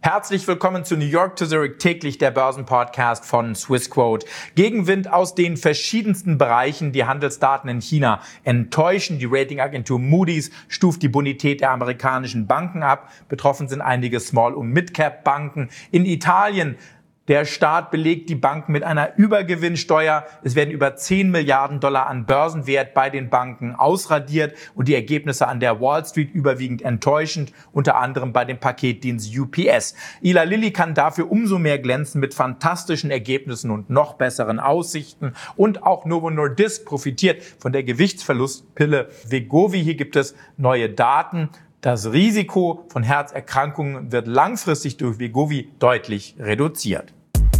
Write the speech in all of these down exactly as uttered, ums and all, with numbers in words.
Herzlich willkommen zu New York to Zurich, täglich der Börsenpodcast von Swissquote. Gegenwind aus den verschiedensten Bereichen. Die Handelsdaten in China enttäuschen. Die Ratingagentur Moody's stuft die Bonität der amerikanischen Banken ab. Betroffen sind einige Small- und Mid-Cap-Banken. In Italien der Staat belegt die Banken mit einer Übergewinnsteuer. Es werden über zehn Milliarden Dollar an Börsenwert bei den Banken ausradiert und die Ergebnisse an der Wall Street überwiegend enttäuschend, unter anderem bei dem Paketdienst U P S. Eli Lilly kann dafür umso mehr glänzen mit fantastischen Ergebnissen und noch besseren Aussichten. Und auch Novo Nordisk profitiert von der Gewichtsverlustpille Wegovy. Hier gibt es neue Daten. Das Risiko von Herzerkrankungen wird langfristig durch Wegovy deutlich reduziert.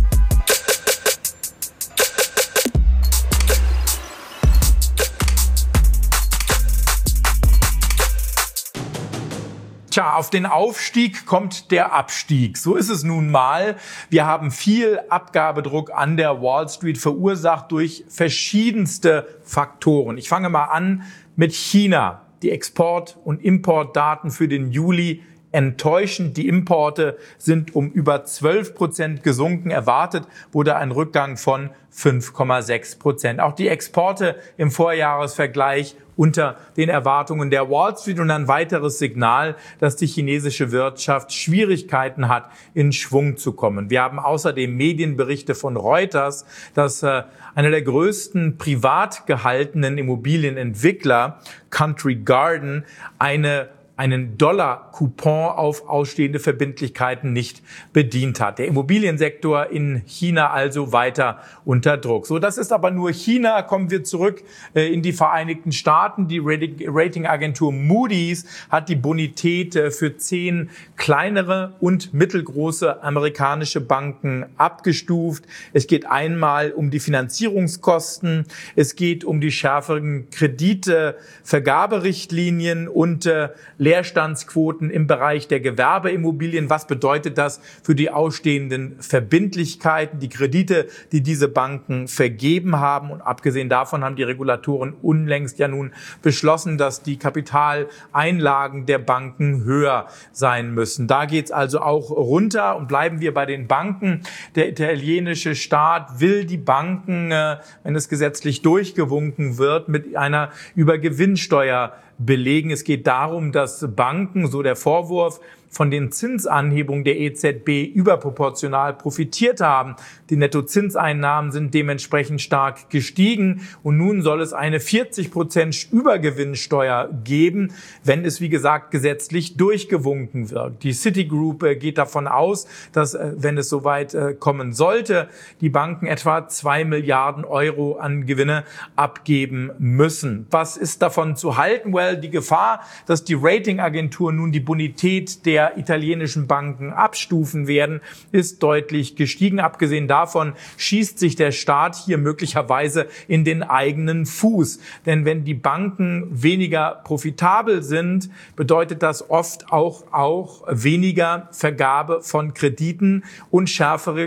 Tja, auf den Aufstieg kommt der Abstieg. So ist es nun mal. Wir haben viel Abgabedruck an der Wall Street verursacht durch verschiedenste Faktoren. Ich fange mal an mit China. Die Export- und Importdaten für den Juli enttäuschend. Die Importe sind um über zwölf Prozent gesunken. Erwartet wurde ein Rückgang von fünf Komma sechs Prozent. Auch die Exporte im Vorjahresvergleich unter den Erwartungen der Wall Street und ein weiteres Signal, dass die chinesische Wirtschaft Schwierigkeiten hat, in Schwung zu kommen. Wir haben außerdem Medienberichte von Reuters, dass äh, einer der größten privat gehaltenen Immobilienentwickler, Country Garden, eine einen Dollar-Coupon auf ausstehende Verbindlichkeiten nicht bedient hat. Der Immobiliensektor in China also weiter unter Druck. So, das ist aber nur China. Kommen wir zurück äh, in die Vereinigten Staaten. Die Ratingagentur Moody's hat die Bonität äh, für zehn kleinere und mittelgroße amerikanische Banken abgestuft. Es geht einmal um die Finanzierungskosten. Es geht um die schärferen Kredite, Vergaberichtlinien und äh, Leerstandsquoten im Bereich der Gewerbeimmobilien. Was bedeutet das für die ausstehenden Verbindlichkeiten, die Kredite, die diese Banken vergeben haben? Und abgesehen davon haben die Regulatoren unlängst ja nun beschlossen, dass die Kapitaleinlagen der Banken höher sein müssen. Da geht's also auch runter. Und bleiben wir bei den Banken. Der italienische Staat will die Banken, wenn es gesetzlich durchgewunken wird, mit einer Übergewinnsteuer belegen. Es geht darum, dass Banken, so der Vorwurf, von den Zinsanhebungen der E Z B überproportional profitiert haben. Die Nettozinseinnahmen sind dementsprechend stark gestiegen und nun soll es eine vierzig Prozent Übergewinnsteuer geben, wenn es, wie gesagt, gesetzlich durchgewunken wird. Die Citigroup geht davon aus, dass, wenn es soweit kommen sollte, die Banken etwa zwei Milliarden Euro an Gewinne abgeben müssen. Was ist davon zu halten? Well, die Gefahr, dass die Ratingagenturen nun die Bonität der italienischen Banken abstufen werden, ist deutlich gestiegen. Abgesehen davon schießt sich der Staat hier möglicherweise in den eigenen Fuß. Denn wenn die Banken weniger profitabel sind, bedeutet das oft auch, auch weniger Vergabe von Krediten und schärfere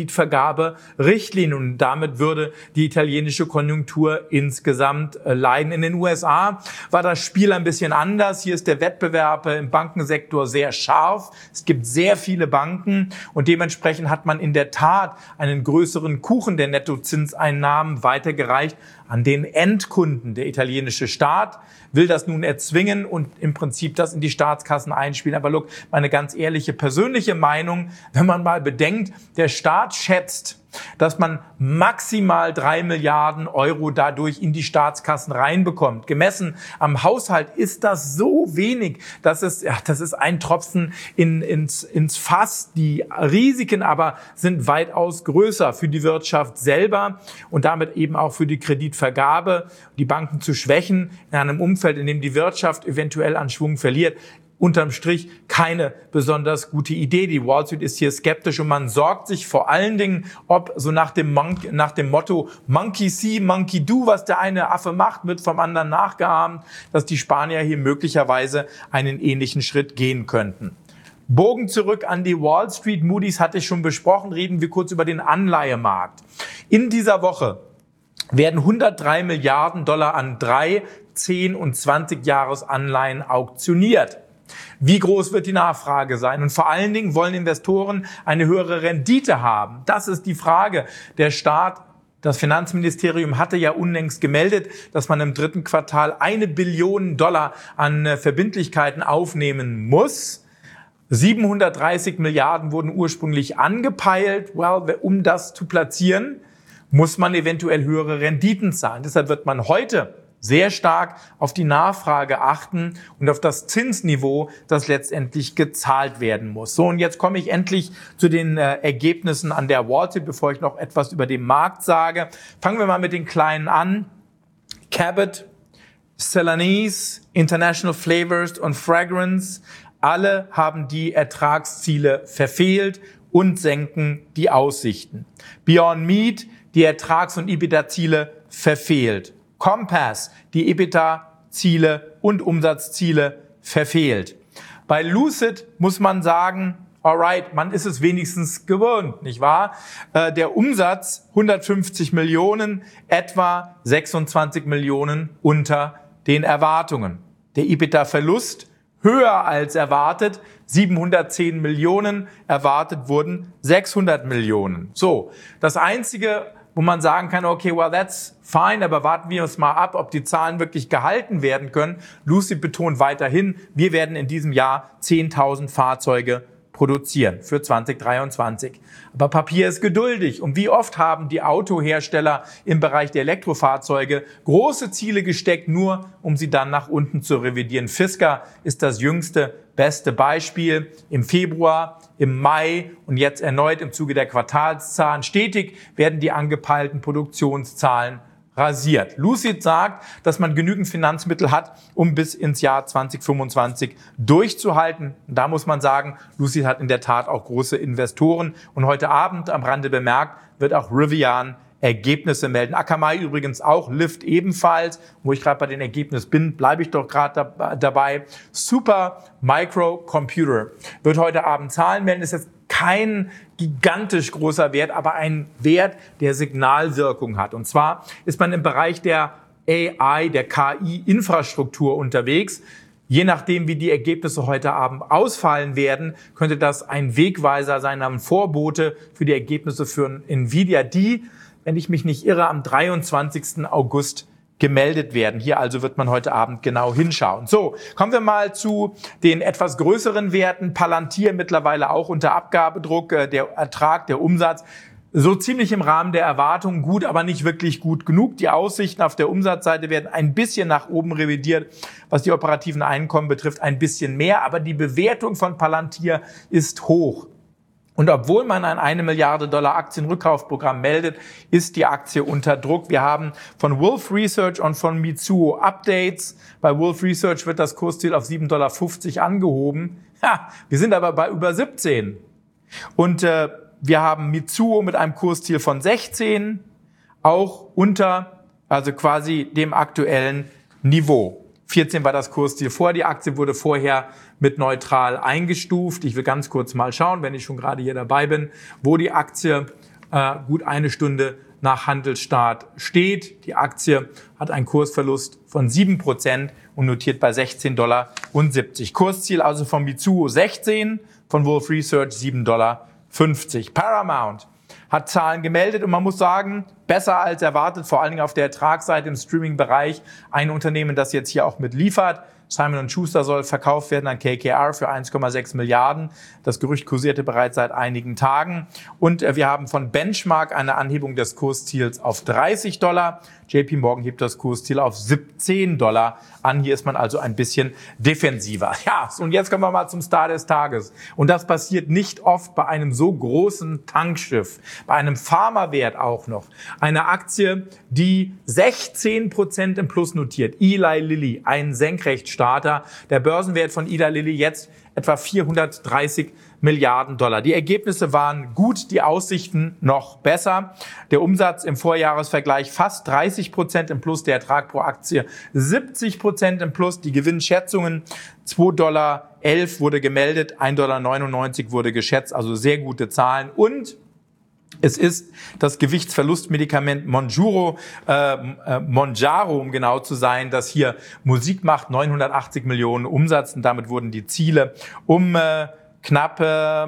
Kreditvergaberichtlinien. Und damit würde die italienische Konjunktur insgesamt leiden. In den U S A war das Spiel ein bisschen anders. Hier ist der Wettbewerb im Bankensektor sehr scharf. Es gibt sehr viele Banken und dementsprechend hat man in der Tat einen größeren Kuchen der Nettozinseinnahmen weitergereicht an den Endkunden. Der italienische Staat will das nun erzwingen und im Prinzip das in die Staatskassen einspielen. Aber look, meine ganz ehrliche persönliche Meinung, wenn man mal bedenkt, der Staat schätzt, dass man maximal drei Milliarden Euro dadurch in die Staatskassen reinbekommt. Gemessen am Haushalt ist das so wenig, dass es, ja, das ist ein Tropfen in, ins, ins Fass. Die Risiken aber sind weitaus größer für die Wirtschaft selber und damit eben auch für die Kreditvergabe. Die Banken zu schwächen in einem Umfeld, in dem die Wirtschaft eventuell an Schwung verliert, unterm Strich keine besonders gute Idee. Die Wall Street ist hier skeptisch und man sorgt sich vor allen Dingen, ob so nach dem, Mon- nach dem Motto Monkey see, Monkey do, was der eine Affe macht, wird vom anderen nachgeahmt, dass die Spanier hier möglicherweise einen ähnlichen Schritt gehen könnten. Bogen zurück an die Wall Street. Moody's hatte ich schon besprochen. Reden wir kurz über den Anleihemarkt. In dieser Woche werden hundertdrei Milliarden Dollar an drei, zehn und zwanzig Jahresanleihen auktioniert. Wie groß wird die Nachfrage sein? Und vor allen Dingen wollen Investoren eine höhere Rendite haben. Das ist die Frage. Der Staat, das Finanzministerium hatte ja unlängst gemeldet, dass man im dritten Quartal eine Billion Dollar an Verbindlichkeiten aufnehmen muss. siebenhundertdreißig Milliarden wurden ursprünglich angepeilt. Well, um das zu platzieren, muss man eventuell höhere Renditen zahlen. Deshalb wird man heute sehr stark auf die Nachfrage achten und auf das Zinsniveau, das letztendlich gezahlt werden muss. So, und jetzt komme ich endlich zu den äh, Ergebnissen an der Wall Street, bevor ich noch etwas über den Markt sage. Fangen wir mal mit den kleinen an. Cabot, Celanese, International Flavors und Fragrance, alle haben die Ertragsziele verfehlt und senken die Aussichten. Beyond Meat, die Ertrags- und EBITDA-Ziele verfehlt. Compass, die EBITDA-Ziele und Umsatzziele verfehlt. Bei Lucid muss man sagen, alright, man ist es wenigstens gewöhnt, nicht wahr? Äh, der Umsatz hundertfünfzig Millionen, etwa sechsundzwanzig Millionen unter den Erwartungen. Der EBITDA-Verlust höher als erwartet, siebenhundertzehn Millionen, erwartet wurden sechshundert Millionen. So, das Einzige, wo man sagen kann, okay, well, that's fine, aber warten wir uns mal ab, ob die Zahlen wirklich gehalten werden können. Lucid betont weiterhin, wir werden in diesem Jahr zehntausend Fahrzeuge produzieren für zwanzig dreiundzwanzig. Aber Papier ist geduldig. Und wie oft haben die Autohersteller im Bereich der Elektrofahrzeuge große Ziele gesteckt, nur um sie dann nach unten zu revidieren? Fisker ist das jüngste, beste Beispiel. Im Februar, im Mai und jetzt erneut im Zuge der Quartalszahlen. Stetig werden die angepeilten Produktionszahlen rasiert. Lucid sagt, dass man genügend Finanzmittel hat, um bis ins Jahr zwanzig fünfundzwanzig durchzuhalten. Und da muss man sagen, Lucid hat in der Tat auch große Investoren. Und heute Abend, am Rande bemerkt, wird auch Rivian Ergebnisse melden. Akamai übrigens auch, Lyft ebenfalls. Wo ich gerade bei den Ergebnissen bin, bleibe ich doch gerade dabei. Super Micro Computer wird heute Abend Zahlen melden. Ist jetzt kein gigantisch großer Wert, aber ein Wert, der Signalwirkung hat. Und zwar ist man im Bereich der A I, der K I-Infrastruktur unterwegs. Je nachdem, wie die Ergebnisse heute Abend ausfallen werden, könnte das ein Wegweiser sein, ein Vorbote für die Ergebnisse für Nvidia, die, wenn ich mich nicht irre, am dreiundzwanzigsten August gemeldet werden. Hier also wird man heute Abend genau hinschauen. So, kommen wir mal zu den etwas größeren Werten. Palantir mittlerweile auch unter Abgabedruck, der Ertrag, der Umsatz so ziemlich im Rahmen der Erwartungen, gut, aber nicht wirklich gut genug. Die Aussichten auf der Umsatzseite werden ein bisschen nach oben revidiert, was die operativen Einkommen betrifft, ein bisschen mehr, aber die Bewertung von Palantir ist hoch. Und obwohl man ein eine Milliarde Dollar Aktienrückkaufprogramm meldet, ist die Aktie unter Druck. Wir haben von Wolf Research und von Mizuho Updates. Bei Wolf Research wird das Kursziel auf sieben Komma fünfzig Dollar angehoben. Ha, wir sind aber bei über siebzehn. Und äh, wir haben Mizuho mit einem Kursziel von sechzehn, auch unter, also quasi dem aktuellen Niveau. vierzehn war das Kursziel vor. Die Aktie wurde vorher mit neutral eingestuft. Ich will ganz kurz mal schauen, wenn ich schon gerade hier dabei bin, wo die Aktie äh, gut eine Stunde nach Handelsstart steht. Die Aktie hat einen Kursverlust von sieben Prozent und notiert bei sechzehn Komma siebzig Dollar. Kursziel also von Mizuho sechzehn, von Wolf Research sieben Komma fünfzig Dollar. Paramount hat Zahlen gemeldet und man muss sagen, besser als erwartet, vor allen Dingen auf der Ertragsseite im Streaming-Bereich. Ein Unternehmen, das jetzt hier auch mitliefert. Simon und Schuster soll verkauft werden an K K R für eins Komma sechs Milliarden. Das Gerücht kursierte bereits seit einigen Tagen. Und wir haben von Benchmark eine Anhebung des Kursziels auf dreißig Dollar. J P Morgan hebt das Kursziel auf siebzehn Dollar an. Hier ist man also ein bisschen defensiver. Ja, und jetzt kommen wir mal zum Star des Tages. Und das passiert nicht oft bei einem so großen Tankschiff, bei einem Pharmawert auch noch. Eine Aktie, die sechzehn Prozent im Plus notiert. Eli Lilly, ein Senkrechtstarter. Der Börsenwert von Eli Lilly jetzt etwa vierhundertdreißig Milliarden Dollar. Die Ergebnisse waren gut, die Aussichten noch besser. Der Umsatz im Vorjahresvergleich fast dreißig Prozent im Plus, der Ertrag pro Aktie siebzig Prozent im Plus. Die Gewinnschätzungen zwei Komma elf Dollar wurde gemeldet, ein Komma neunundneunzig Dollar wurde geschätzt, also sehr gute Zahlen. Und Es ist das Gewichtsverlustmedikament Mounjaro, äh, äh, Mounjaro, um genau zu sein, das hier Musik macht, neunhundertachtzig Millionen Umsatz, und damit wurden die Ziele um äh, knapp äh,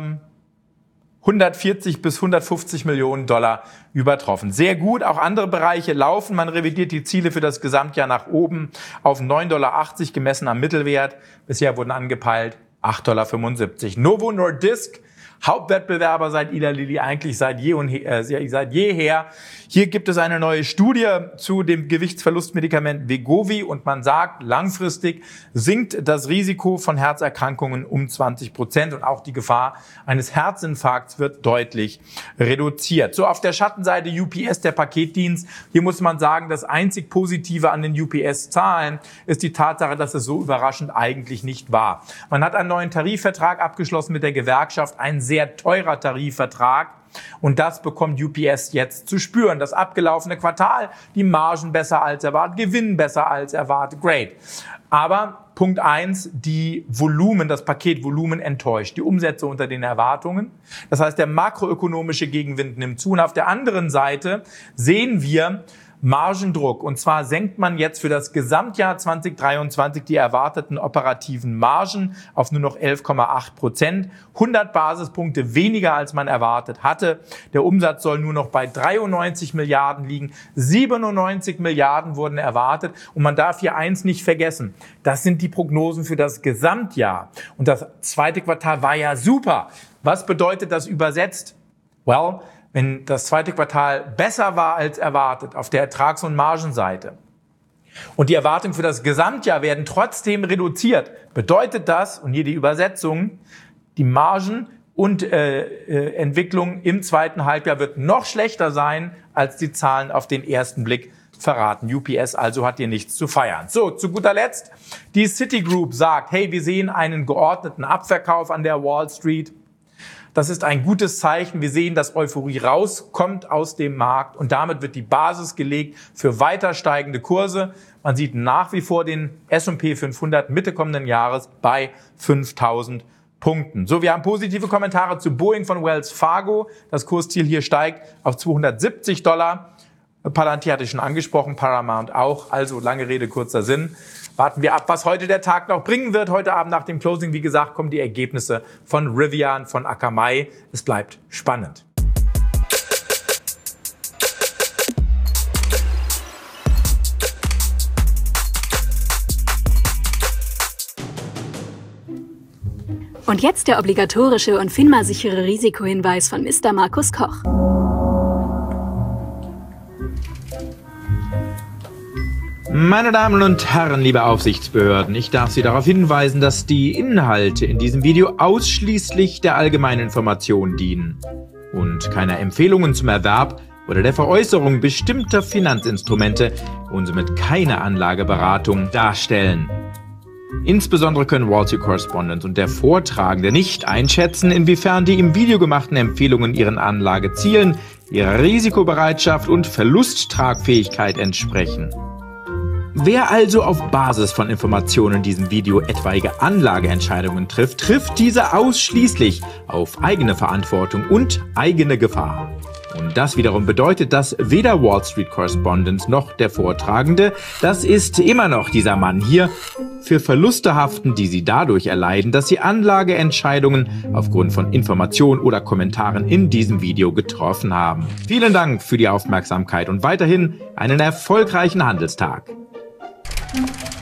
hundertvierzig bis hundertfünfzig Millionen Dollar übertroffen. Sehr gut, auch andere Bereiche laufen. Man revidiert die Ziele für das Gesamtjahr nach oben auf neun Dollar achtzig gemessen am Mittelwert. Bisher wurden angepeilt acht Dollar fünfundsiebzig. Novo Nordisk, Hauptwettbewerber seit Eli Lilly eigentlich seit, je und he, äh, seit jeher. Hier gibt es eine neue Studie zu dem Gewichtsverlustmedikament Wegovy und man sagt, langfristig sinkt das Risiko von Herzerkrankungen um zwanzig Prozent und auch die Gefahr eines Herzinfarkts wird deutlich reduziert. So, auf der Schattenseite U P S, der Paketdienst. Hier muss man sagen, das einzig Positive an den U P S-Zahlen ist die Tatsache, dass es so überraschend eigentlich nicht war. Man hat einen neuen Tarifvertrag abgeschlossen mit der Gewerkschaft, ein sehr teurer Tarifvertrag. Und das bekommt U P S jetzt zu spüren. Das abgelaufene Quartal, die Margen besser als erwartet, Gewinn besser als erwartet, great. Aber Punkt eins, die Volumen, das Paketvolumen enttäuscht, die Umsätze unter den Erwartungen. Das heißt, der makroökonomische Gegenwind nimmt zu. Und auf der anderen Seite sehen wir Margendruck. Und zwar senkt man jetzt für das Gesamtjahr zwanzig dreiundzwanzig die erwarteten operativen Margen auf nur noch elf Komma acht Prozent. hundert Basispunkte weniger, als man erwartet hatte. Der Umsatz soll nur noch bei dreiundneunzig Milliarden liegen. siebenundneunzig Milliarden wurden erwartet. Und man darf hier eins nicht vergessen. Das sind die Prognosen für das Gesamtjahr. Und das zweite Quartal war ja super. Was bedeutet das übersetzt? Well, wenn das zweite Quartal besser war als erwartet auf der Ertrags- und Margenseite und die Erwartungen für das Gesamtjahr werden trotzdem reduziert, bedeutet das, und hier die Übersetzung, die Margen und äh, äh, Entwicklung im zweiten Halbjahr wird noch schlechter sein, als die Zahlen auf den ersten Blick verraten. U P S also hat hier nichts zu feiern. So, zu guter Letzt, die Citigroup sagt, hey, wir sehen einen geordneten Abverkauf an der Wall Street. Das ist ein gutes Zeichen. Wir sehen, dass Euphorie rauskommt aus dem Markt und damit wird die Basis gelegt für weiter steigende Kurse. Man sieht nach wie vor den S und P fünfhundert Mitte kommenden Jahres bei fünftausend Punkten. So, wir haben positive Kommentare zu Boeing von Wells Fargo. Das Kursziel hier steigt auf zweihundertsiebzig Dollar. Palantir hatte ich schon angesprochen, Paramount auch. Also lange Rede, kurzer Sinn. Warten wir ab, was heute der Tag noch bringen wird. Heute Abend nach dem Closing, wie gesagt, kommen die Ergebnisse von Rivian, von Akamai. Es bleibt spannend. Und jetzt der obligatorische und FINMA-sichere Risikohinweis von Mister Markus Koch. Meine Damen und Herren, liebe Aufsichtsbehörden, ich darf Sie darauf hinweisen, dass die Inhalte in diesem Video ausschließlich der allgemeinen Information dienen und keine Empfehlungen zum Erwerb oder der Veräußerung bestimmter Finanzinstrumente und somit keine Anlageberatung darstellen. Insbesondere können Wall Street Correspondent und der Vortragende nicht einschätzen, inwiefern die im Video gemachten Empfehlungen ihren Anlagezielen, ihrer Risikobereitschaft und Verlusttragfähigkeit entsprechen. Wer also auf Basis von Informationen in diesem Video etwaige Anlageentscheidungen trifft, trifft diese ausschließlich auf eigene Verantwortung und eigene Gefahr. Und das wiederum bedeutet, dass weder Wall Street Correspondent noch der Vortragende, das ist immer noch dieser Mann hier, für Verluste haften, die sie dadurch erleiden, dass sie Anlageentscheidungen aufgrund von Informationen oder Kommentaren in diesem Video getroffen haben. Vielen Dank für die Aufmerksamkeit und weiterhin einen erfolgreichen Handelstag. Thank you.